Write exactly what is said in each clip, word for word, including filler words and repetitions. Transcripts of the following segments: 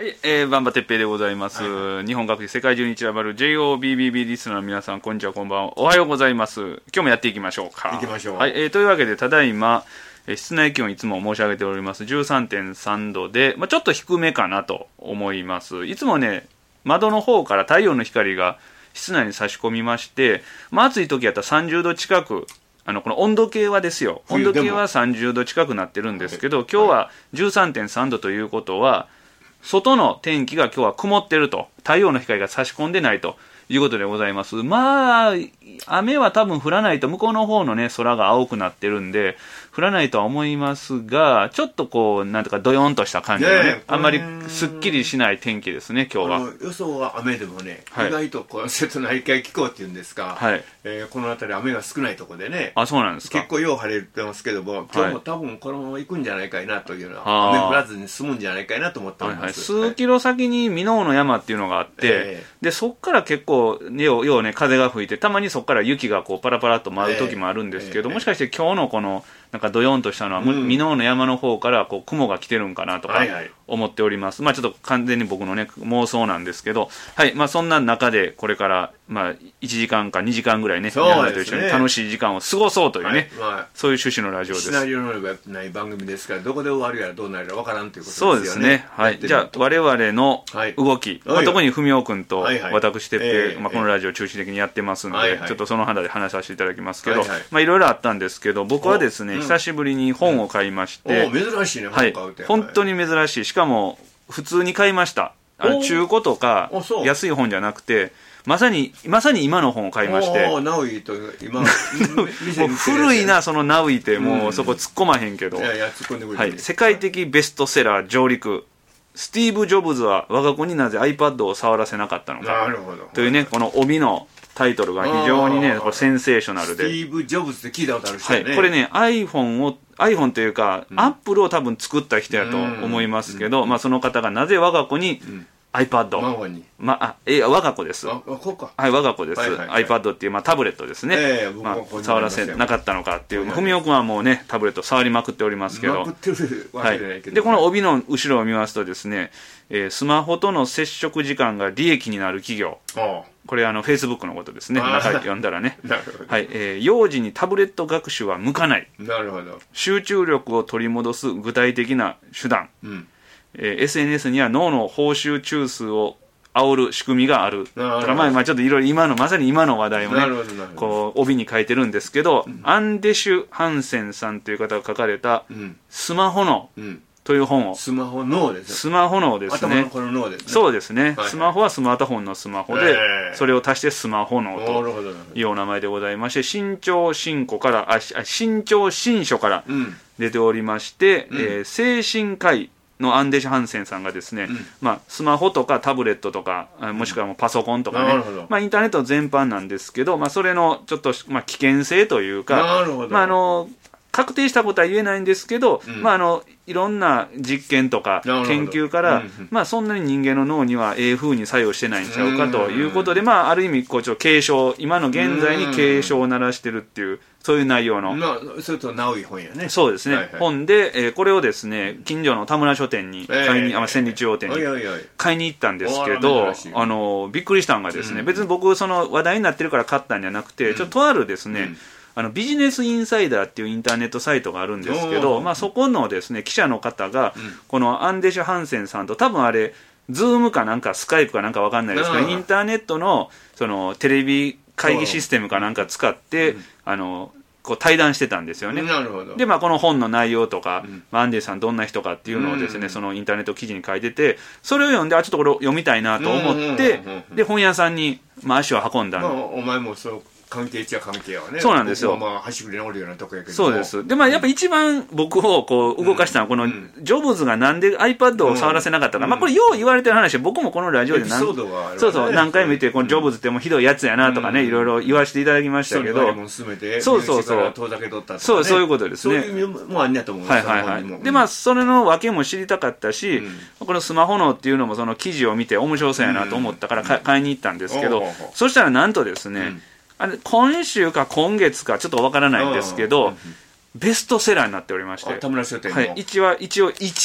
はい、えー、バンバてっぺいでございます、はいはい、日本各地世界中に散らばる ジェイオービービービー リスナーの皆さん、こんにちは、こんばんは、おはようございます。今日もやっていきましょうか。 行きましょう。 はい、えー、というわけでただいま室内気温いつも申し上げております じゅうさんてんさんどで、まあ、ちょっと低めかなと思います。いつもね、窓の方から太陽の光が室内に差し込みまして、まあ、暑い時やったらさんじゅうど近く、あのこの温度計はですよ、温度計はさんじゅうど近くなってるんですけど、はい、今日は じゅうさんてんさんどということは、外の天気が今日は曇ってると、太陽の光が差し込んでないということでございます。まあ雨は多分降らないと、向こうの方のね空が青くなってるんで降らないとは思いますが、ちょっとこうなんとかドヨンとした感じのね、ねあんまりすっきりしない天気ですね今日は。 予想は雨でもね、 はい、 意外とこう瀬戸内海気候っていうんですか、はい、えー、この辺り雨が少ないところでね。 あ、そうなんですか。 結構よう晴れてますけども、今日も多分このまま行くんじゃないかいなというのは、雨降らずに済むんじゃないかいなと思っております、 はいはい、数キロ先に箕面の山っていうのがあって、えー、でそっから結構よう、ようね風が吹いて、たまにそっから雪がこうパラパラと舞う時もあるんですけど、えーえー、もしかして今日のこのなんかドヨンとしたのは、うん、箕面の山の方からこう雲が来てるんかなとか思っております、はいはい、まあちょっと完全に僕のね妄想なんですけど、はい、まあそんな中でこれからまあいちじかんかにじかんぐらいね、皆さんと一緒に楽しい時間を過ごそうというね、はい、まあ、そういう趣旨のラジオです。 シナリオのない番組ですから、どこで終わるやらどうなるやらわからんということですよね。そうですね、はい、じゃあ我々の動き、はい、まあ、特に文雄君と私てっぺい、まあ、このラジオを中心的にやってますので、はいはい、ちょっとその話で話させていただきますけど、はいはい、まあいろいろあったんですけど、僕はですね、うん、久しぶりに本を買いまして、 うん、珍しいね、 はい、本当に珍しい。しかも普通に買いました。あの中古とか安い本じゃなくて、まさにまさに今の本を買いまして、 ナウイと今もう古いなそのナウイって、もうそこ突っ込まへんけど、 いやいや突っ込んでくれて、 はい、世界的ベストセラー上陸、スティーブ・ジョブズは我が子になぜ iPad を触らせなかったのか、 なるほどというね、この帯のタイトルが非常にね、これセンセーショナルで、 スティーブ・ジョブズって聞いたことある人ね、 はい、これね iPhone を iPhone というか、うん、Apple を多分作った人やと思いますけど、うん、まあ、その方がなぜ我が子に、うん、iPad、 孫に、 まあ、え我が子です。 あ、こうか。 はい、我が子です。 はいはいはい、 iPad っていう、まあ、タブレットですね。 えー、 まあ、触らせなかったのかっていう。文雄君はもうね、タブレット触りまくっておりますけど。 まくってるわけじゃないけど、 はい。で、この帯の後ろを見ますとですね、えー、スマホとの接触時間が利益になる企業。ああ、これあの Facebook のことですね。中読んだらね。 なるほど。 はい、えー、幼児にタブレット学習は向かない。 なるほど。集中力を取り戻す具体的な手段。うん、えー、エスエヌエス には脳の報酬中枢を煽る仕組みがある。だからまあまあちょっといろいろ今のまさに今の話題をね、こう帯に書いてるんですけど、うん、アンデシュ・ハンセンさんという方が書かれたスマホ脳という本を、 スマホ脳です。 スマホ脳ですね。 頭のこの脳ですね。 そうですね、はいはい。 スマホはスマートフォンのスマホで、えー、それを足してスマホ脳というお名前でございまして、新潮新書からあ新潮新書から出ておりまして、うん、えー、精神科医のアンデシュ・ハンセンさんがですね、うん、まあ、スマホとかタブレットとか、もしくはもうパソコンとかね、まあ、インターネット全般なんですけど、まあ、それのちょっと、まあ、危険性というか、まあ、あの確定したことは言えないんですけど、うん、まあ、あのいろんな実験とか研究から、うん、まあ、そんなに人間の脳にはええ風に作用してないんちゃうかということで、まあ、ある意味こうちょっと警鐘、今の現在に警鐘を鳴らしてるっていう、そういう内容の、 まあ、それと直い本やね。 そうですね、はいはい、本で、えー、これをですね、近所の田村書店に買いに、えー、あ千里中央店に買いに行ったんですけど、あのびっくりしたのがですね、うん、別に僕その話題になってるから買ったんじゃなくて、うん、ちょっととあるですね、うん、あのビジネスインサイダーっていうインターネットサイトがあるんですけど、まあ、そこのですね記者の方が、うん、このアンデシュ・ハンセンさんと多分あれズームかなんかスカイプかなんか分かんないですけど、インターネットのそのテレビ会議システムかなんか使って、うん、あのこう対談してたんですよね。 なるほど。 で、まあ、この本の内容とか、うん、アンディさんどんな人かっていうのをですね、うん、そのインターネット記事に書いてて、それを読んで、あ、ちょっとこれ読みたいなと思って、で本屋さんに、まあ、足を運んだの、 まあ、お前もそう関係っちゃ関係はね。 そうなんですよ。 まあ端くれにおるようなとこやけど。 そうです。で、まあやっぱ一番僕をこう動かしたのは、このジョブズがなんで iPad を触らせなかったか、うん、まあこれよう言われてる話で、僕もこのラジオで何、ね、そうそう何回も言って、このジョブズってもうひどいやつやなとかね、うん、いろいろ言わせていただきましたけど、 そうそうそう。遠ざけとったとかね。 そうそういうことですね。 そういう意味もあんねやと思う。 はいはいはい。でまあそれの訳も知りたかったし、うん、このスマホのっていうのもその記事を見て面白そうやなと思ったからか、うん、買いに行ったんですけど、そしたらなんとですね。うん、あれ今週か今月かちょっとわからないんですけど、ベストセラーになっておりまして、 田村書店の、 はい、一応一応いちい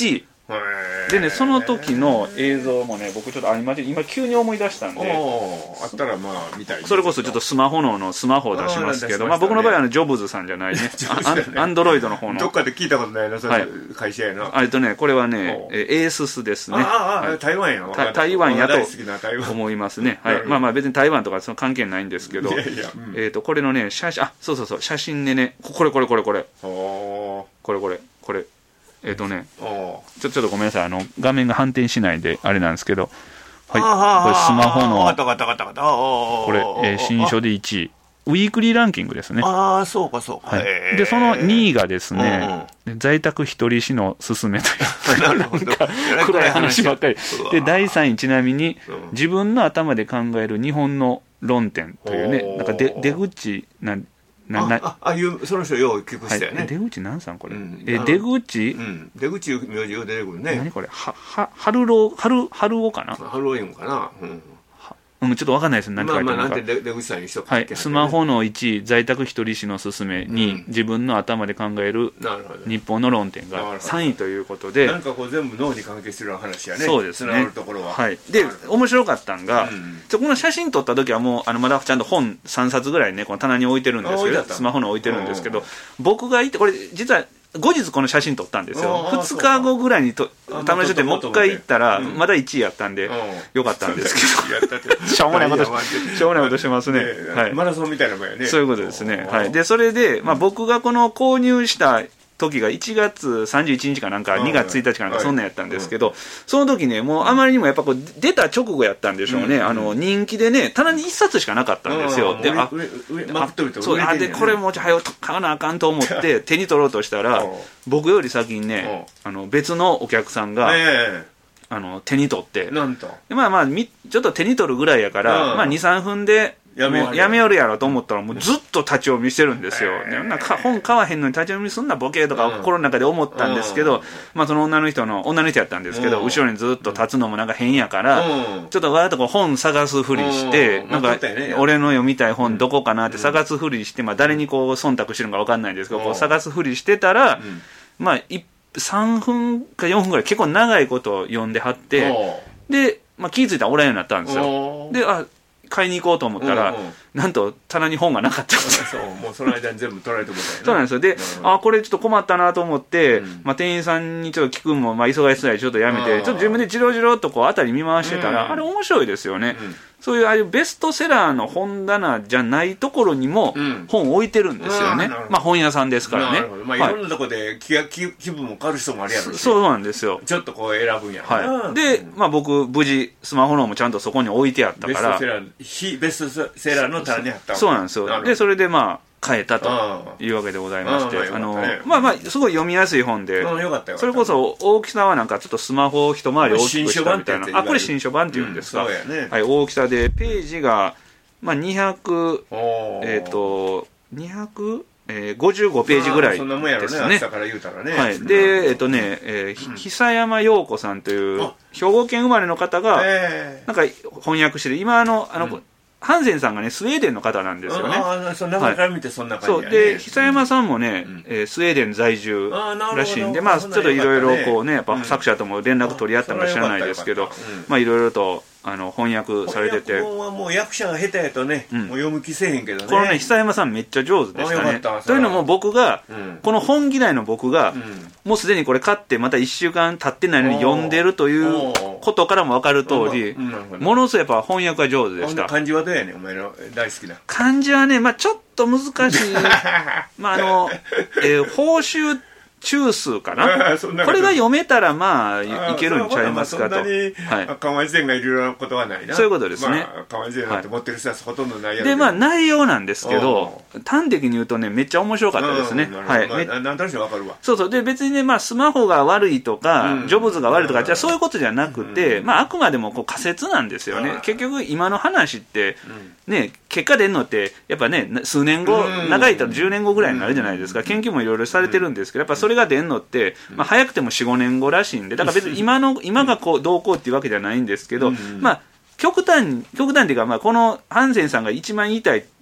でねその時の映像もね僕ちょっとあ今今急に思い出したんであったらまあ見たいそれこそちょっとスマホののスマホを出しますけど、あ、まあ、僕の場合はあのジョブズさんじゃないねアンドロイドの方のどっかで聞いたことないなそれ会社やな、 はい、とねこれはねエーススですね。 ああ、はい、台湾や台湾やと思いますね。はい、まあまあ別に台湾とかその関係ないんですけど、いやいや、うん、えっ、ー、とこれのね写真あそうそうそう写真でねこれこれこれこれこれこれこれえっ、ー、とねちょちょっとごめんなさいあの画面が反転しないであれなんですけど、はいこれスマホのこれ、えー、新書でいちいウィークリーランキングですね。 ああそうかそうか、 はい、でそのにいがですね、うんうん、在宅一人死のすすめというなんか暗い話ばっかりでだいさんいちなみに、うん、自分の頭で考える日本の論点というねなんかで出口なんななああいうその人よう聞く人やね、はい、 出口なんさんこれ、うん、え出口、 うん、出口名字が出てくるね。 何これはは春郎春春郎かな春郎いうんかな、うんうん、ちょっと分かんないです何て書いてあるのか、 まあまあ、なんて出口さんにしとく、 はい、スマホのいちい在宅一人死のすすめに、うん、自分の頭で考える日本の論点がさんいということでなんかこう全部脳に関係する話やね。 そうですね、 つながるところは、 はい、で面白かったんが、うん、この写真撮った時はもうあのまだちゃんと本さんさつぐらいねこの棚に置いてるんですけどスマホの置いてるんですけど僕がいてこれ実は後日この写真撮ったんですよ。ふつかごぐらいにと試してもう一回行ったらまだいちいやったんでよかったんですけどしょうもないことしょうもないことしてますね、 はい、マラソンみたいなもんやね。 そういうことですね、はい、でそれで、まあ、僕がこの購入した時がいちがつさんじゅういちにちかなんかにがつついたちかなんかそんなんやったんですけど、その時ねもうあまりにもやっぱこう出た直後やったんでしょうね、あの人気でね棚にいっさつしかなかったんですよ。であそうあでこれもうちょはよ買わなあかんと思って手に取ろうとしたら僕より先にねあの別のお客さんがあの手に取ってなんとまあまあちょっと手に取るぐらいやからまあにさんぷんでやめ, やめよるやろと思ったらもうずっと立ち読みしてるんですよ、えー、なんか本買わへんのに立ち読みすんなボケとか心の中で思ったんですけど、うん、まあその女の人の女の人やったんですけど、うん、後ろにずっと立つのもなんか変やから、うん、ちょっとわざとこう本探すふりして、うん、なんか俺の読みたい本どこかなって探すふりして、まあ誰にこう忖度してるのか分かんないんですけど、こう探すふりしてたら、まあさんぷんかよんぷんぐらい結構長いことを読んではってで、まあ、気づいたらおらんようになったんですよ。であ買いに行こうと思ったら、うんうん、なんと棚に本がなかったんですよ。そうもうその間に全部取られてもらそうなんですよ。で、うん、あこれちょっと困ったなと思って、うん、まあ、店員さんにちょっと聞くのも、まあ、忙しそうでちょっとやめて、ちょっと自分でじろじろっとこう辺り見回してたら、うん、あれ面白いですよね、うん、そういうああいうベストセラーの本棚じゃないところにも本置いてるんですよね、うん、まあ本屋さんですからね。 まあ、いろんなところで気が、気, 気分も変わる人もあるやろし、 そうなんですよ。 ちょっとこう選ぶんや、 はい、で、まあ、僕無事スマホのもちゃんとそこに置いてあったからベストセラー非ベストセラーの棚にあったそうなんですよ。でそれでまあ変えたというわけでございまして、あのまあまあすごい読みやすい本で、それこそ大きさはなんかちょっとスマホを一回り大きくしたみたいな、あこれ新書版っていうんですか、はい、大きさでページがまあにひゃくえっとにひゃくえー、ごじゅうごページぐらいですね。そんなもんやろね、朝から言うたらね。はい。で、えっとね、えー、久山陽子さんという兵庫県生まれの方がなんか翻訳してて、今あのあの、うんハンセンさんがねスウェーデンの方なんですよね。 ああ、その名前から見てそんな感じやね。 そうで久山さんもね、うんえー、スウェーデン在住らしいんで、まあちょっといろいろこうねやっぱ作者とも連絡取り合ったのか知らないですけど、うん、まあいろいろとあの翻訳されてて、 翻訳本はもう役者が下手やとね、うん、もう読む気せえへんけどね。 このね久山さんめっちゃ上手でしたね。というのも僕が、うん、この本嫌いの僕が、うん、もうすでにこれ買ってまたいっしゅうかん経ってないのに読んでるということからも分かる通り、ものすごいやっぱ翻訳が上手でした。 漢字はどうやねんお前の大好きな漢字はね、まあ、ちょっと難しいまああの、えー、報酬中数かなこれが読めたらまあいけるんちゃいますかと。 そんなに河合辞典がいるようなことはないな。 そういうことですね。 河合辞典なんて持ってる人はほとんどないやろでまあ内容なんですけど端的に言うとねめっちゃ面白かったですね。はい。 何となく分かるわ。 そうそうで別にねまあスマホが悪いとかジョブズが悪いとかじゃそういうことじゃなくてまああくまでもこう仮説なんですよね。結局今の話ってね結果出るのってやっぱね数年後長いとじゅうねんごぐらいになるじゃないですか。研究もいろいろされてるんですけどやっぱそれが出るのってまあ、早くても よん,ご 年後らしいんでだから別に今の今がこうどうこうっていうわけじゃないんですけど、まあ極端極端っていうかまあこのハンセンさんが一番言いたい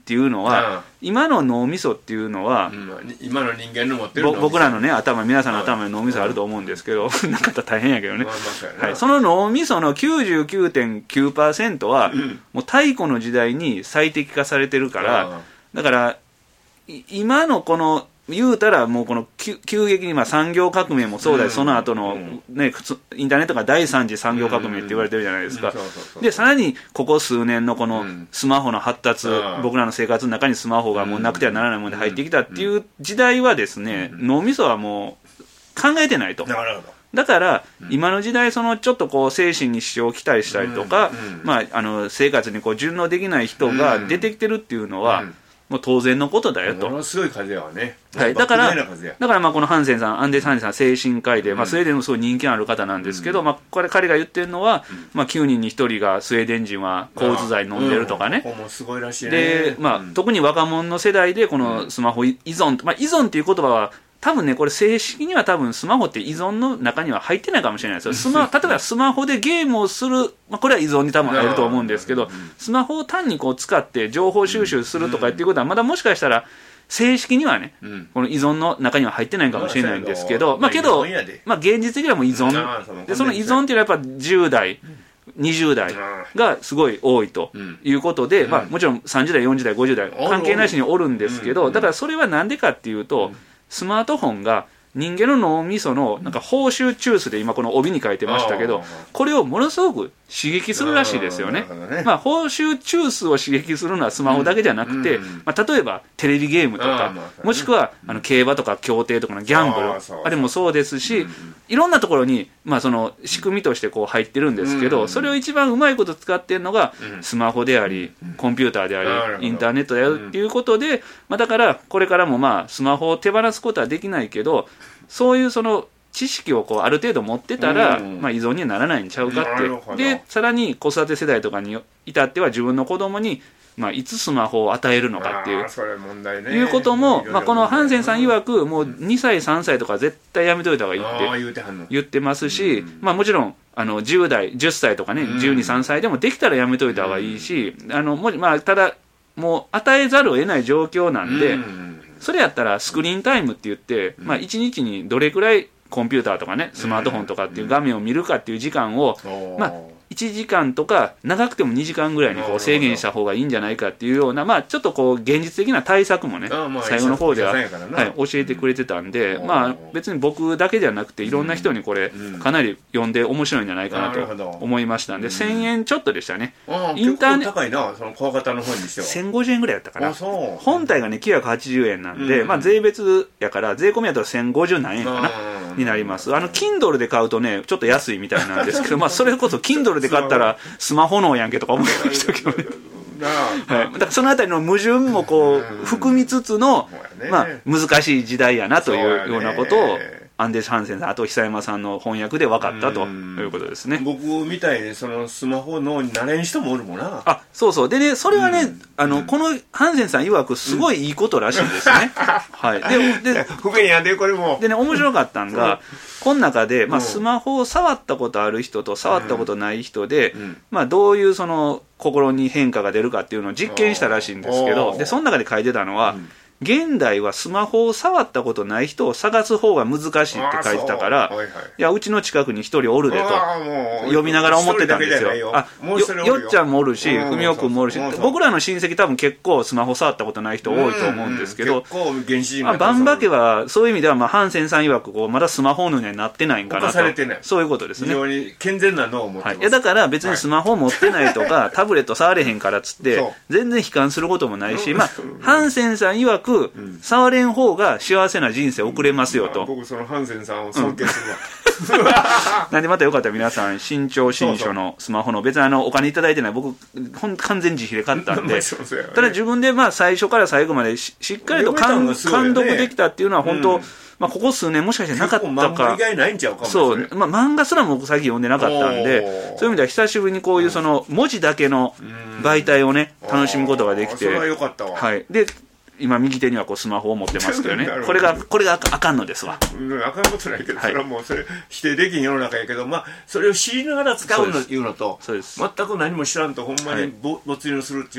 っていうのは、うん、今の脳みそっていうのは、 うん、今の人間の持ってる脳みそ僕らのね頭皆さんの頭に脳みそあると思うんですけど、うん、なかったら大変やけどね、まあまあはい、その脳みその きゅうじゅうきゅうてんきゅうパーセント は、うん、もう太古の時代に最適化されてるから、うん、だから今のこの言うたらもうこの急激にまあ産業革命もそうだし、うん、その後のね、インターネットが第三次産業革命って言われてるじゃないですか。でさらにここ数年のこのスマホの発達、うん、僕らの生活の中にスマホがもうなくてはならないもので入ってきたっていう時代はですね、脳みそはもう考えてないと。なるほど。だから今の時代そのちょっとこう精神に支障をきたりしたりとか、まああの生活にこう順応できない人が出てきてるっていうのはもう当然のことだよと。 ものすごい風はね。 はい、だから、だからまあこのハンセンさん、アンデス・ハンセンさん、精神科医で、まあ、スウェーデンのすごい人気のある方なんですけど、まあ、これ彼が言ってるのは、まあ、きゅうにんにひとりがスウェーデン人は抗うつ剤飲んでるとかね。 もうすごいらしいね。 で、まあ、特に若者の世代でこのスマホ依存、まあ、依存っていう言葉は多分ねこれ正式には多分スマホって依存の中には入ってないかもしれないですよ。スマ例えばスマホでゲームをする、まあ、これは依存に多分入ると思うんですけど、スマホを単にこう使って情報収集するとかっていうことはまだもしかしたら正式にはね、うん、この依存の中には入ってないかもしれないんですけど、まあけど、まあ現実的にはもう依存で、その依存っていうのはやっぱじゅう代にじゅう代がすごい多いということで、まあもちろんさんじゅう代よんじゅう代ごじゅう代関係なしにおるんですけど、だからそれはなんでかっていうと、スマートフォンが人間の脳みそのなんか報酬中枢で今この帯に書いてましたけど、これをものすごく刺激するらしいですよね。まあ報酬中枢を刺激するのはスマホだけじゃなくて、まあ例えばテレビゲームとか、もしくはあの競馬とか競艇とかのギャンブル、あれもそうですし、いろんなところにまあその仕組みとしてこう入ってるんですけど、それを一番うまいこと使ってるのがスマホであり、コンピューターであり、インターネットであるっていうことで、まあだからこれからもまあスマホを手放すことはできないけど、そういうその知識をこうある程度持ってたら、まあ、依存にはならないんちゃうかって。でさらに子育て世代とかに至っては自分の子供にまあいつスマホを与えるのかっていういうことも、まあ、このハンセンさん曰くもうにさいさんさいとか絶対やめといた方がいいって言ってますし、まあもちろんあのじゅう代じゅっさいとかねじゅうに、さんさいでもできたらやめといた方がいいし、あのもまあただもう与えざるを得ない状況なんで、それやったらスクリーンタイムって言って、まあ、いちにちにどれくらいコンピューターとかねスマートフォンとかっていう画面を見るかっていう時間を、まあ、いちじかんとか長くてもにじかんぐらいにこう制限した方がいいんじゃないかっていうような、まあ、ちょっとこう現実的な対策もね最後の方では、はい、教えてくれてたんで、まあ、別に僕だけじゃなくていろんな人にこれかなり読んで面白いんじゃないかなと思いましたんで、せんえんちょっとでしたね。 インターネット高いな、その小型の本にしてはせんごじゅうえんぐらいやったかな。本体がねきゅうひゃくはちじゅうえんなんで、まあ、税別やから税込みやったらせんごじゅう何円かなになります。あの Kindle で買うとねちょっと安いみたいなんですけど、まあそれこそ Kindle で買ったらスマホのやんけとか思いましたけどね。はい、だからそのあたりの矛盾もこう含みつつの、まあ、難しい時代やなというようなことをアンデス・ハンセンさんあと久山さんの翻訳で分かったということですね。 僕みたいにそのスマホの慣れん人もおるもんな。 あ、そうそう。でねそれはね、うん、あのこのハンセンさん曰くすごいいいことらしいんですね。はい。でで不便やでこれも。 でね面白かったんがこの中で、まあ、スマホを触ったことある人と触ったことない人で、うん、まあ、どういうその心に変化が出るかっていうのを実験したらしいんですけど、でその中で書いてたのは、うん、現代はスマホを触ったことない人を探す方が難しいって書いてたから、はいはい、いやうちの近くに一人おるでと呼びながら思ってたんですよ。よあ よ, よっちゃんもおるしふみおくんもおるし、僕らの親戚多分結構スマホ触ったことない人多いと思うんですけど、バンバ家はそういう意味では、まあ、ハンセンさん曰くこうまだスマホのにはなってないんかなと、そういうことですね。 非常に健全な脳を持ってます、はい、いやだから別にスマホ持ってないとか、はい、タブレット触れへんからっつって全然悲観することもないし、まあ、ハンセンさん曰くうん、触れん方が幸せな人生送れますよと、まあ、 僕そのハンセンさんを尊敬するわ、 うん、なんでまたよかったら皆さん新潮新書のスマホの別にあのお金いただいてない僕ほん完全自費で買ったんでただ自分でまあ最初から最後まで し, しっかりと監督できたっていうのは本当、うんまあ、ここ数年もしかしてなかったか漫画以外ないんちゃうかも。 そう、まあ、漫画すらも僕最近読んでなかったんでそういう意味では久しぶりにこういうその文字だけの媒体をね楽しむことができて、 それはよかったわ。 はいで今右手にはこうスマホを持ってますけどねこれがこれがあかんのですわ。 あかんことないけど、はい、それはもうそれ否定できん世の中やけど、まあそれを知りながら使うのいうのと全く何も知らんとほんまに没入するっていうのは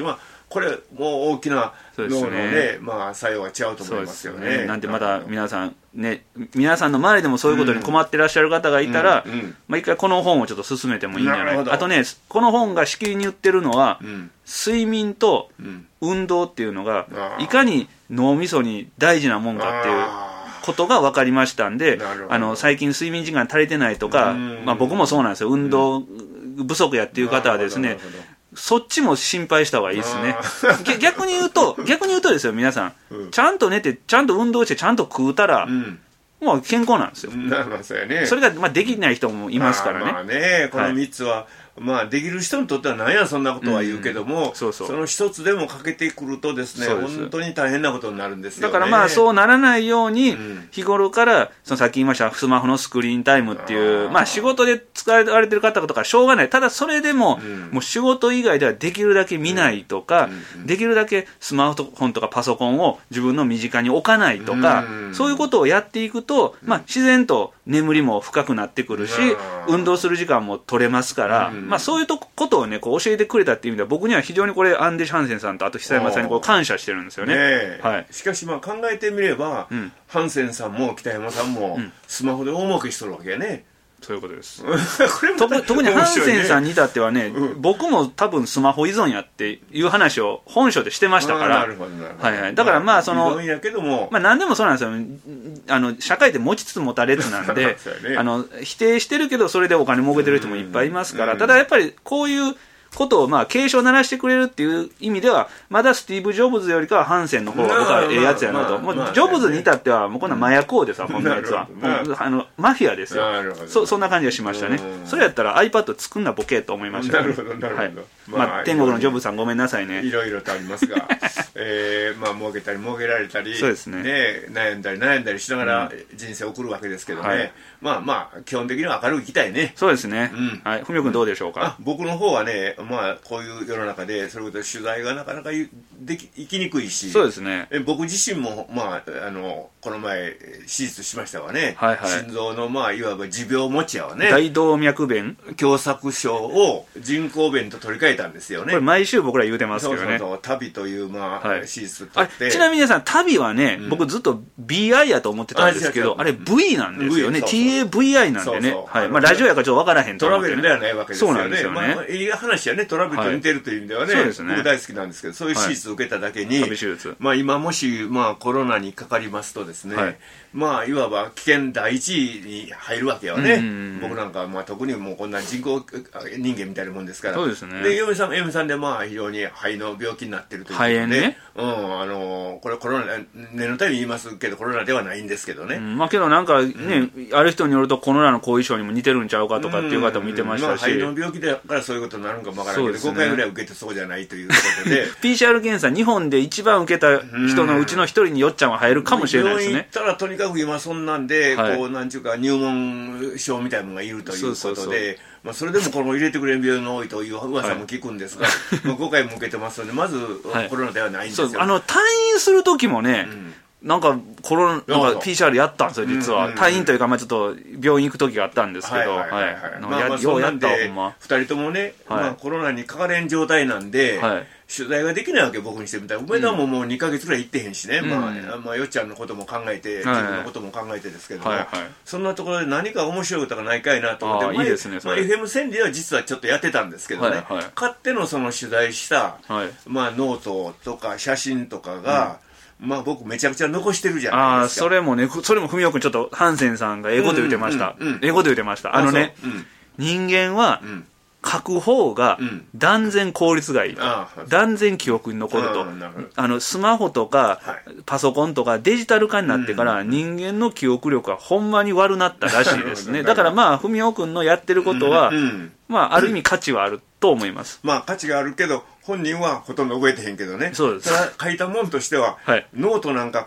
これもう大きな脳のね、ねまあ、作用が違うと思いますよね。 ねなんでまた皆さんね、皆さんの周りでもそういうことに困ってらっしゃる方がいたら、うんうん、まあ、一回この本をちょっと進めてもいいんじゃないか。あとね、この本がしきりに言ってるのは、うん、睡眠と運動っていうのが、うん、いかに脳みそに大事なもんかっていうことが分かりましたんで、あの最近睡眠時間足りてないとか、まあ、僕もそうなんですよ、運動不足やっていう方はですね、そっちも心配した方がいいですね。逆に言うと、逆に言うとですよ、皆さん、うん、ちゃんと寝て、ちゃんと運動して、ちゃんと食うたら、うん、もう健康なんですよ。 なるほどね。 それが、まあ、できない人もいますからね。 まあね、このみっつは、はい、まあ、できる人にとっては何やそんなことは言うけども、うん、そうそう、その一つでも欠けてくるとですね、本当に大変なことになるんですよね。 だからまあそうならないように、うん、日頃からそのさっき言いましたスマホのスクリーンタイムっていう、あまあ仕事で使われてる方とかしょうがない。ただそれでも、うん、もう仕事以外ではできるだけ見ないとか、うん、できるだけスマートフォンとかパソコンを自分の身近に置かないとか、うん、そういうことをやっていくと、まあ自然と眠りも深くなってくるし、運動する時間も取れますから、うん、まあそういうとこことをね、こう教えてくれたっていう意味では、僕には非常にこれアンデシ・ハンセンさんとあと久山さんにこう感謝してるんですよね。 ね、はい、しかしまあ考えてみれば、うん、ハンセンさんも北山さんもスマホで大儲けしとるわけやね。 そういうことですこれも特, 特にハンセンさんに至ってはね、うん、僕も多分スマホ依存やっていう話を本書でしてましたから、はいはい、だからまあその、まあ、依存やけども、まあ、何でもそうなんですよ。あの社会って持ちつつ持たれつなんで、ね、あの否定してるけどそれでお金儲けてる人もいっぱいいますから、ただやっぱりこういうことをまあ警鐘を鳴らしてくれるっていう意味では、まだスティーブ・ジョブズよりかはハンセンの方が僕はええやつやなと。もうジョブズに至ってはもうこんな麻薬王ですわ、こんなやつは。あのマフィアですよ。そ, そんな感じがしましたね。それやったら iPad 作んなボケと思いました、ね。 なるほどなるほど。はい、 まあ天国のジョブズさんごめんなさいね。 いろいろとありますが、えー、まあ儲けたり儲けられたり、 そうですね。 ね、悩んだり悩んだりしながら人生を送るわけですけどね。はい、まあまあ基本的には明るく生きたいね。 そうですね。うん、はい。ふみおくんどうでしょうか。 あ、僕の方はね、まあこういう世の中でそれこそ取材がなかなかでき行きにくいし、 そうですね。 僕自身もまああのこの前手術しましたわね。 はいはい、 心臓のまあいわば持病持ちやわね。 大動脈弁狭窄症を人工弁と取り替えたんですよね。 これ毎週僕ら言うてますけどね。 そうそうそう、タビというまあ、はい、手術取って。 ちなみに皆さんタビはね、うん、僕ずっと ビーアイ やと思ってたんですけど、あ, あれ ブイ なんですよね。ティーエーブイアイ なんでね。はい。まあラジオやからちょっとわからへんと思って、ね、トラベルではないわけですよね。 そうなんですよね。 まあ、いい話やね。トラベルと似てるという意味ではね。はい、ね僕大好きなんですけど、そういう手術を受けただけに、はい、まあ今もしまあコロナにかかりますとですね、はい、まあいわば危険第一位に入るわけよね。僕なんかまあ特にもうこんな人工人間みたいなもんですから。 そうですね。 で嫁さん嫁さんでまあ非常に肺の病気になってるということで、 肺炎ね。 うん、あのこれコロナ念のために言いますけどコロナではないんですけどね。うん、 まあけどなんかね、うん、ある人によるとコロナの後遺症にも似てるんちゃうかとかっていう方もいてましたし、 うんまあ、肺の病気だからそういうことになるんかもわからないけど、ね、ごかいぐらい受けてそうじゃないということでピーシーアール 検査日本で一番受けた人のうちの一人によっちゃんは入るかもしれないですね。 病院行ったらとにかく今そんなんで、はい、こうなんちゅうか入門症みたいなのがいるということで、そうそうそう、まあ、それでもこの入れてくれる病院が多いという噂も聞くんですが、はい、ごかいも受けてますのでまずコロナではないんですよ、はい、 あの退院する時もね、うんなんかコロナなんか ピーシーアール やったんですよ実は、うんうんうん、退院というかまあちょっと病院行く時があったんですけど、はいはいはいまあまあようやったわほんまふたりともね、はいまあ、コロナにかかれん状態なんで、はい、取材ができないわけ僕にしてみたら梅田ももうにかげつぐらい行ってへんしね、うんまあまあ、よっちゃんのことも考えて、うん、自分のことも考えてですけども、はいはい、そんなところで何か面白いことがないかいなと思ってあいいですねまあ、エフエム 千里では実はちょっとやってたんですけどね、はいはい、勝手のその取材した、はいまあ、ノートとか写真とかが、うんまあ僕めちゃくちゃ残してるじゃないですか。 ああ、それもね、それもふみおくんちょっとハンセンさんが英語で言ってました。うんうんうん、英語で言ってました。あのね、うん、人間は、うん書く方が断然効率がいいと、うん、断然記憶に残ると、うん、あのスマホとか、はい、パソコンとかデジタル化になってから、うん、人間の記憶力はほんまに悪なったらしいですねだからまあ文雄君のやってることは、うんうん、まあある意味価値はあると思います、 まあ価値があるけど本人はほとんど覚えてへんけどね。 そうです。 ただ書いたもんとしては、はい、ノートなんかこれ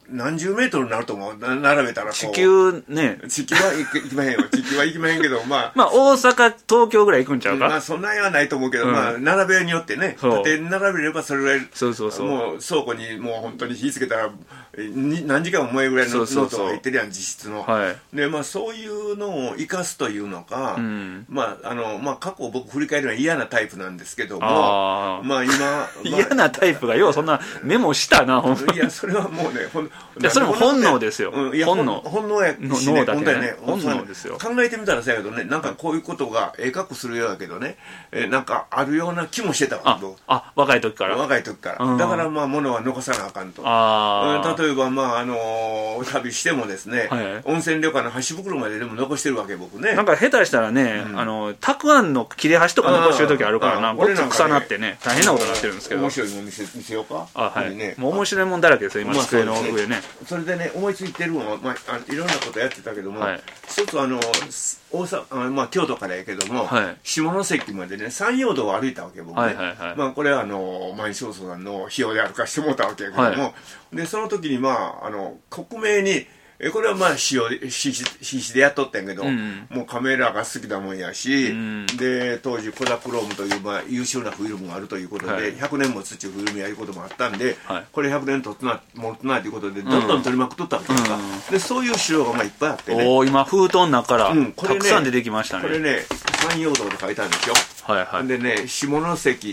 何十メートルになると思う、並べたらこう。 地球ね。 地球は行きまへんよ。地球は行きまへんけど、まあ。 まあ、大阪、東京ぐらい行くんちゃうか。 まあ、そんなんはないと思うけど、うん、まあ、並べによってね、縦に並べればそれぐらい、そうそうそう。もう倉庫にもう本当に火つけたら、何時間も燃えぐらいのノートが入ってるやん、実質の。はい。で、まあ、そういうのを生かすというのか、うん、まあ、あの、まあ、過去を僕振り返るのは嫌なタイプなんですけども、あまあ、今、まあ、 嫌なタイプが、要はそんなメモしたな、ほんまに。いや、それはもうね、ほんいや、それも本能ですよ。 うん、いや本能。本能やし、ね、 脳だけね、 ね本能ですよ。 考えてみたらそうやけどね、なんかこういうことがええかっこするようだけどね、えー、なんかあるような気もしてたわけど。 あ、若い時から若い時から。うん、だからまあ、物は残さなあかんと。 あうん、例えば、まあ、あのー、旅してもですね、はい、温泉旅館の箸袋まででも残してるわけ、僕ね。 なんか下手したらね、うん、あの、たくあんの切れ端とか残してる時あるからな、ごっつ臭なってね、大変なことになってるんですけど。 面白いの見せ、見せようか。 あ、はい。ね、もう面白いもんだらけですよ、今、机の上ね。 それでね、思いついてるのは、まあ、あいろんなことやってたけども、はい、一つあの、大阪、まあ、京都からやけども、はい、下関までね、山陽道を歩いたわけ、僕ね。はいはいはい、まあ、これはあの、毎日放送さんの費用で歩かしてもらったわけやけども、はい、で、その時にまあ、あの、克明に、えこれはまあ使用必死でやっとったんやけど、うん、もうカメラが好きなもんやし、うん、で当時コダクロームというまあ優秀なフィルムがあるということで、はい、ひゃくねんも土フィルムやることもあったんで、はい、これひゃくねん撮ってな持ってないということでどんどん撮りまくっとったわけですか、うん、でそういう資料がまあいっぱいあってね、 お今封筒の中から、うん、これね、たくさん出てきましたね。 これね山陽道で書いてあるんですよ、はいはい、でね下関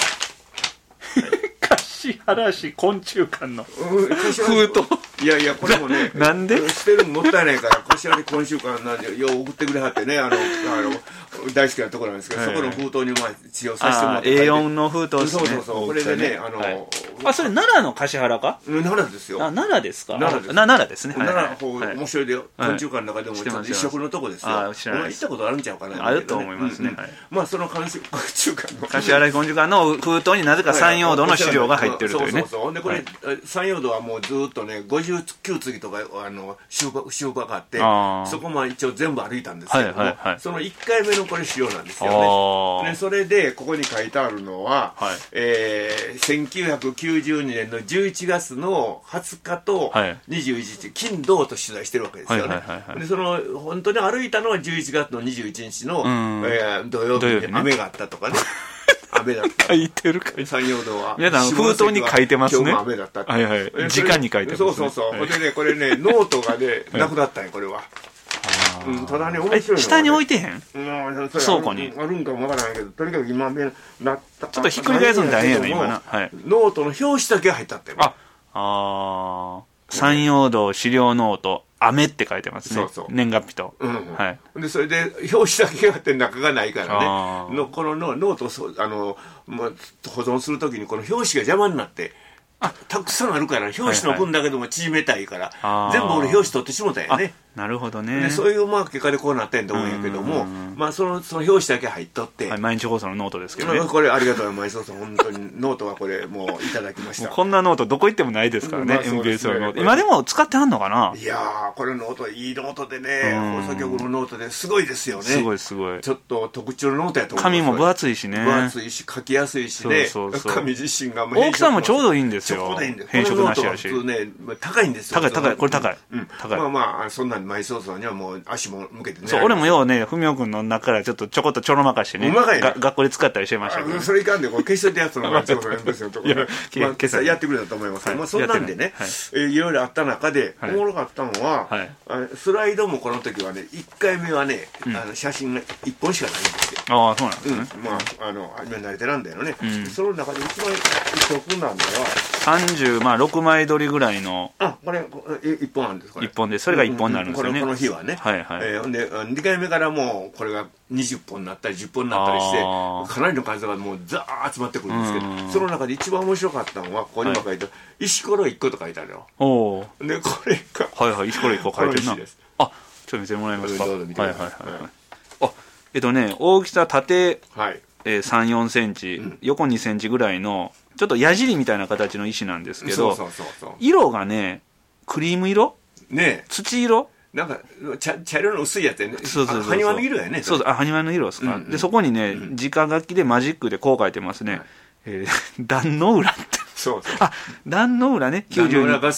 橿原市昆虫館の封筒。 いやいや、これもね、 なんで捨てるのもったいないから、橿原昆虫館なんで、よう送ってくれはってね、あの、あの、大好きなところなんですけど、はい、そこの封筒にまあ、使用させてもらって。 エーよん の封筒ですね。 そうそうそう。これでね、あの、はい、 あ、それ奈良の橿原か？ 奈良ですよ。 あ、奈良ですか？ 奈良です。 奈良ですね。 奈良、面白いでよ。昆虫館の中でも、一色のとこですよ。 あ、知らない。 行ったことあるんちゃうかな。 あると思いますね。 まあ、その昆虫館の。 橿原昆虫館の封筒になぜか山陽道の資料が入ってるというね。 そうそうそう。で、これ、山陽道はもうずっとね、ごじゅうきゅう次とか、あの、集荷があって、そこも一応全部歩いたんですけども、そのいっかいめのこれ資料なんですよね。で、それで、ここに書いてあるのは、はい、えー、せんきゅうひゃくきゅうじゅうにねんのじゅういちがつのはつかとにじゅういちにち、金土と取材してるわけですよね。で、その、本当に歩いたのはじゅういちがつのにじゅういちにちの、えー、土曜日に雨があったとかね。雨だった。 書いてるかい山陽道は。 皆さん、封筒に書いてますね。 今日も雨だったって。 はいはい。時間に書いてますね。 そうそうそう。でね、これね、ノートがね、なくなったんや、これは。うん、ただね、面白いの、ね。 下に置いてへん、うん、倉庫に。 あるんかもわからないけど、とにかく今、なった。 ちょっとひっくり返すの大変やね、今な。はい。 ノートの表紙だけ入ったってあ、あー。山陽道資料ノート。雨って書いてますね。そうそう。年月日と。うんうん、 はい。で、それで、表紙だけがあって中がないからね。の、このノートを、あの、まあ、保存するときにこの表紙が邪魔になって、あ、たくさんあるから、表紙の分だけでも縮めたいから、はいはい、全部俺表紙取ってしもたんやね。 なるほどね。 で、そういうまあ結果でこうなってんと思うんやけども、まあその、その表紙だけ入っとって。 はい、毎日放送のノートですけどね。 これありがとうございます。毎日放送、本当にノートはこれもういただきました。 こんなノートどこ行ってもないですからね、エムビーエス のノート。今でも使ってはんのかな？ いやー、これノート、いいノートでね、放送局のノートですごいですよね。 すごいすごい。 ちょっと特徴のノートやと思う。 紙も分厚いしね。 分厚いし、書きやすいしね。そうそうそう。紙自身がもう大きさもちょうどいいんですよ。 ちょうどいいんです。 変色なしやし。 普通ね、高いんですよ。 高い高い、これ高い。 うん。高い。まあまあ、そんなん毎日放送にはもう足も向けてね。 そう、俺もようね、ふみおくんの中からちょっとちょこっとちょろまかしてね。うまかいね。学校で使ったりしてましたけど。 それいかんで、これ消しといたやつの毎日放送のですよ、とか。今朝やってくれたと思います。まあそんなんでね、いろいろあった中で、おもろかったのは、スライドもこの時はね、いっかいめはね、写真がいっぽんしかないんですよ。 ああ、そうなんですね。 まあ、あの、今慣れてなんだよね。その中で一番得なのは、 さんじゅうろくまい撮りぐらいの。 あ、これ、いっぽんあるんですか？ いっぽんで、それがいっぽんになるんですよね。 この日はね。はいはい。えー、で、にかいめからもう、これがにじゅっぽんになったり、じゅっぽんになったりして、かなりの数がもうザー集まってくるんですけど、その中で一番面白かったのは、ここにも書いてある、石ころいっこと書いてあるよ。おで、これが。 はいはい、石ころいっこ書いてるな。あ、ちょっと見せてもらえますか。はいはいはい。あ、えっとね、大きさ縦、はい。えー、さん、よんセンチ、うん、横にセンチぐらいの、ちょっと矢尻みたいな形の石なんですけど、色がね、クリーム色ね、土色なんか茶、茶色の薄いやつやね。そうそうそう。埴輪の色やね。 そうそう、あ、埴輪の色ですか。うんうん、で、そこにね、うん、直書きでマジックでこう書いてますね。はい、えー、壇の浦って。そうそう。あ、壇の浦ね。 壇の浦合戦。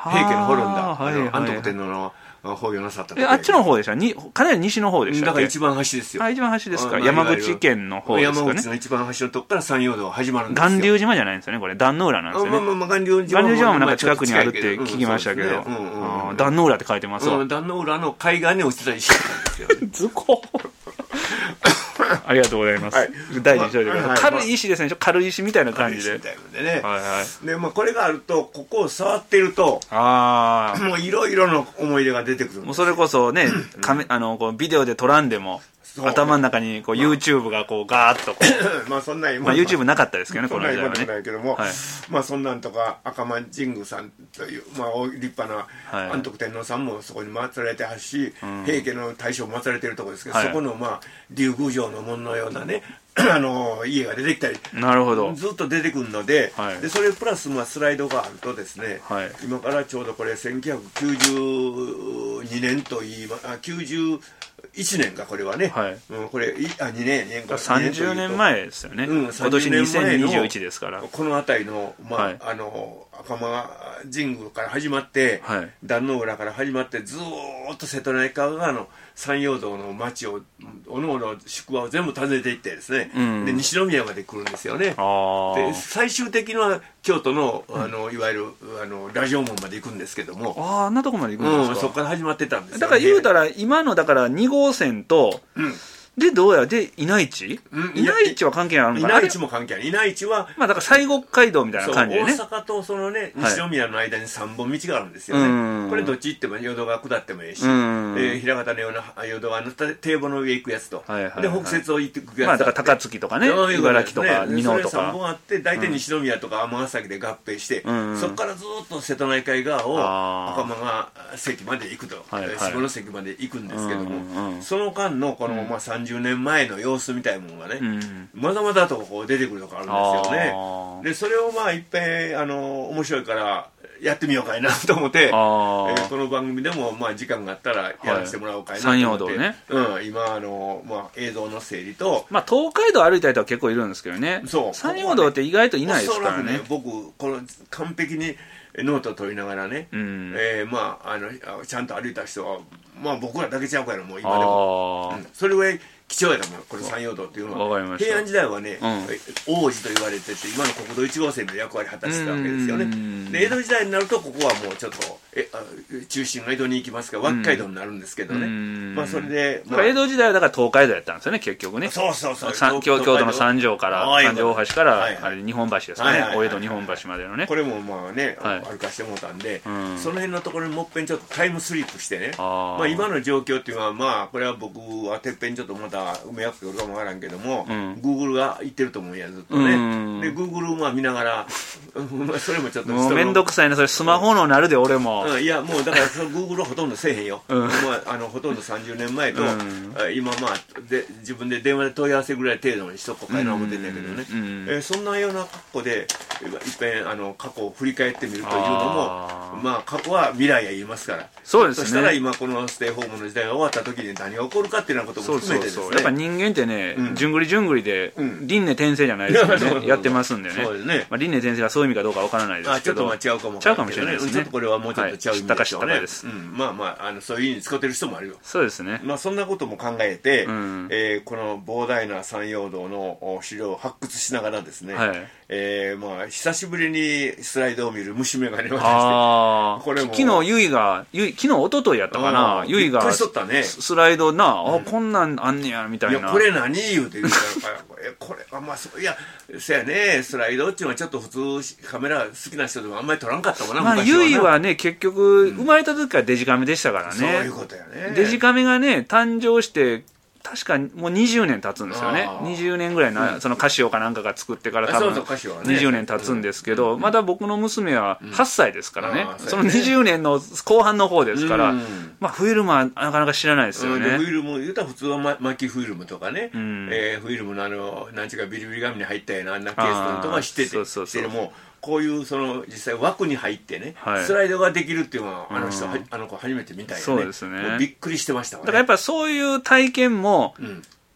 平家の滅んだ、はいはい、安徳天皇の崩御なさったとあっちの方でしたにかなり西の方でしたっけ。 だから一番端ですよ。 あ、一番端ですか。山口県の方ですかね。 山口の一番端のとこから山陽道が始まるんですよ。 巌流島じゃないんですよね、これ。壇ノ浦なんですよね。 まあまあまあ、巌流島も。 巌流島もなんか近くにあるって聞きましたけど。壇ノ浦って書いてますわ。 壇ノ浦の海岸に落ちてた石なんですよ。 図工ありがとうございます。はい、大事にしといてください。軽い石ですね。ちょっと軽い石みたいな感じで。 みたいなね。はいはい。で、まあこれがあると、ここを触ってると、 ああ。 もういろいろの思い出が出てくるんです。 もうそれこそね、カメあのこうビデオで撮らんでも。頭の中にこう YouTube がこうガーッとこうまあそんなまあ YouTube なかったですけどね、 この時代はね。そんなないけども、まあそんなんとか赤間神宮さんというまあ立派な安徳天皇さんもそこに祀られてはし、平家の大将も祀られてるところですけど、そこのまあ竜宮城の門のようなねあの家が出てきたり、 なるほど、 ずっと出てくるので、でそれプラスまあスライドがあるとですね、今からちょうどこれせんきゅうひゃくきゅうじゅうにねんといいまあきゅうじゅういちねんかこれはね、はいうん、これあにねんねんかさんじゅうねんまえですよね、うん、今年にせんにじゅういちですからこの辺りの、まあはい、あの赤間神宮から始まって、はい、壇ノ浦から始まってずーっと瀬戸内海側の山陽道の町をおのおの宿場を全部訪ねていってですね、うん、で西宮まで来るんですよね。で最終的には京都の、あのいわゆるあのラジオ門まで行くんですけども、 ああんなとこまで行くんですか、 うん、そこから始まってたんですよ、ね、 だから言うたら今のだからに号線と、うんでどうやで稲市、うん、稲市は関係あるのかな。 稲市も関係ある。稲市はまあだから西国街道みたいな感じでね。 大阪とそのね西宮の間にさんぼん道があるんですよね。はい、これどっち行っても淀川下ってもいいし、えー、平方のような淀川の堤防の上行くやつと、はいはいはい、で北摂を行ってくやつ。 まあだから高槻とかね、茨城とか美濃とか。 それさんぼんあって大体西宮とか尼崎で合併して、うん、そこからずっと瀬戸内海側を赤間が関まで行くと、はいはい、下関まで行くんですけども、うんうん、その間のこの、まあ、さんじゅうねんまえの様子みたいなものがね、うん、まだまだとこう出てくるとこあるんですよね。でそれをまあいっぺんあの面白いからやってみようかいなと思って、えー、この番組でもまあ時間があったらやらせてもらおうかいなと思って、はい、山陽道ね、うん、今あの、まあ、映像の整理と、 まあ、東海道歩いた人は結構いるんですけどね。そう山陽道って意外といないですからね。ね僕この完璧にノートを取りながらね、うん、えー、まああのちゃんと歩いた人はまあ僕らだけちゃうからもう今でも、うん、それぐらい貴重やと思う。これ山陽道っていうのは平安時代はね、うん、王子と言われてて今の国道いち号線の役割を果たしてたわけですよね。で江戸時代になるとここはもうちょっとえあ中心が江戸に行きますから脇街道になるんですけどね、まあそれで、まあ、 江戸時代はだから東海道やったんですよね結局ね。 そうそうそう京, 京都の三条から三条大橋から、はいはい、あれ日本橋ですかね、はいはいはい、大江戸日本橋までのね。 これもまあね、はい、歩かしてもらったんで、うん、その辺のところにもっぺんちょっとタイムスリップしてね、あ、まあ、今の状況っていうのはまあこれは僕はてっぺんちょっとまた埋めやすくかもわからんけども、うん、Google が言ってると思うんやずっとね、うん、で Google をまあ見ながらそれもちょっともうめんどくさいなそれスマホのなるで俺も、 うん、いやもうだからその Google はほとんどせえへんよ、うん、まあ、あのほとんどさんじゅうねんまえと、うん、今まあで自分で電話で問い合わせぐらい程度にしとこうかいな思ってんだけどね、うんうん、えー、そんなような格好でいっぺんあの過去を振り返ってみるというのもあまあ過去は未来へ言いますから、 そうですね、 そしたら今このステイホームの時代が終わった時に何が起こるかっていうようなことも含めてですね、そうそうそう、 やっぱ人間ってね、うん、じゅんぐりじゅんぐりで、うん、輪廻転生じゃないですけどねやってますんでね、そうですね、まあ、輪廻転生がそういう意味かどうかわからないですけど、 あちょっとまあ違うかもちゃうかもしれないですね、 ちょっとこれはもうちょっと違う意味でしょうね、 はい、知ったか知ったかです、 うん、まあまあ、あのそういう意味に使ってる人もあるよ。 そうですね、 まあ、そんなことも考えて、うん、えー、この膨大な山陽道の資料を発掘しながらですね、はい、えー、まあ久しぶりにスライドを見る虫眼鏡を渡して、あこれも昨日ゆいがゆい昨日一昨日やったかな、ゆいがスライドな、あ、うん、こんなんあんねやみたいな、いやこれ何言うて言うからこれあまあそういやそやね、スライドっていうのはちょっと普通カメラ好きな人でもあんまり撮らんかったかな、 まあ、ゆいはね結局生まれた時からデジカメでしたからね、そういうことやね、 デジカメがね誕生して確かもうにじゅうねん経つんですよね。にじゅうねんぐらいな、うん、そのカシオかなんかが作ってから多分にじゅうねん経つんですけど、うん、まだ僕の娘ははっさいですからね、うん、そのにじゅうねんの後半の方ですから、うん、まあフィルムはなかなか知らないですよね、 うん、フィルム言うたら普通は巻きフィルムとかね、うん、えー、フィルムのあのなんちゅうかビリビリ紙に入ったようなあんなケースとか知ってて、そうそうそう、もこういうその実際枠に入ってね、はい、スライドができるっていうのはあの人、うん、あの子初めて見たよね。 そうですね。 びっくりしてましたわね。 だからやっぱそういう体験も、うん、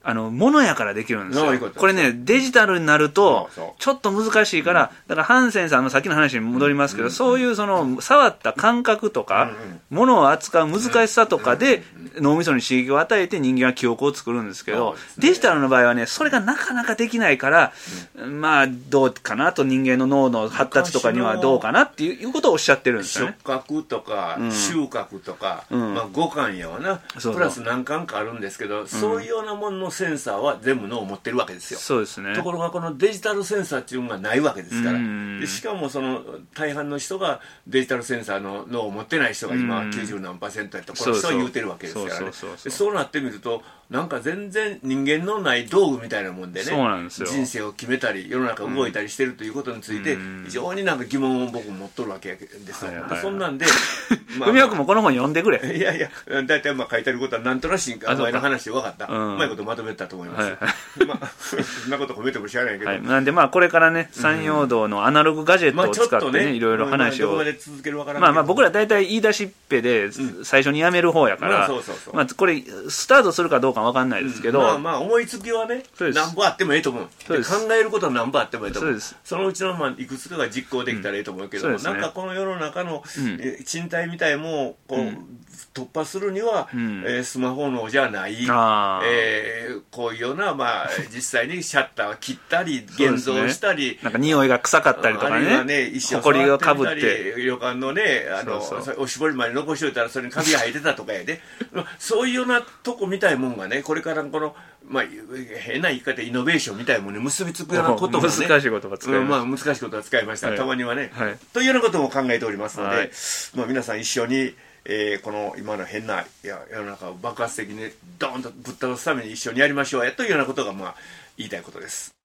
あの物やからできるんですよ。これねデジタルになるとちょっと難しいから、だからハンセンさんのさっきの話に戻りますけど、そういうその触った感覚とか物を扱う難しさとかで脳みそに刺激を与えて人間は記憶を作るんですけど、デジタルの場合はねそれがなかなかできないから、まあどうかなと、人間の脳の発達とかにはどうかなっていうことをおっしゃってるんですよね。 触覚とか収穫とか、まあ五感やわな、プラス何感かあるんですけど、そういうようなもののセンサーは全部脳を持ってるわけですよ。 そうですね。 ところがこのデジタルセンサーっていうのがないわけですから、でしかもその大半の人がデジタルセンサーの脳を持ってない人が今きゅうじゅうなんパーセントやとこの人は言うてるわけですからね。そうなってみるとなんか全然人間のない道具みたいなもんでね、 そうなんですよ。 人生を決めたり世の中動いたりしてるということについて非常になんか疑問を僕も持っとるわけですよ。そんなんで文雄君もこの本読んでくれ。 いやいや、大体まあ書いてあることはなんとなしお前の話で分かった、うまいことまとめたと思います。まあそんなこと褒めても知らないけど、 なんでまあこれからね山陽道のアナログガジェットを使ってねいろいろ話を、まあまあ僕ら大体言い出しっぺで最初にやめる方やから、まあこれスタートするかどうか分かんないですけど、 まあまあ思いつきはね何ぼあってもええと思う。考えることは何ぼあってもええと思う。そのうちのまあいくつかが実行できたらええと思うけど、なんかこの世の中の賃貸みたいもこう突破するにはスマホのじゃない、こういうようなまあ実際にシャッターを切ったり現像したり、 なんか匂いが臭かったりとかね、ほこりがかぶって旅館のねおしぼりまで残しといたらそれにカビが生えてたとかやで、そういうようなとこみたいもんがね、これからこのまあ変な言い方イノベーションみたいもんに結びつくようなこともね、 難しいことが使いました、 まあ難しいことは使いました、たまにはね、というようなことも考えておりますので、まあ皆さん一緒にえー、この今の変ないや世の中を爆発的にドーンとぶっ倒すために一緒にやりましょうやというようなことがまあ言いたいことです。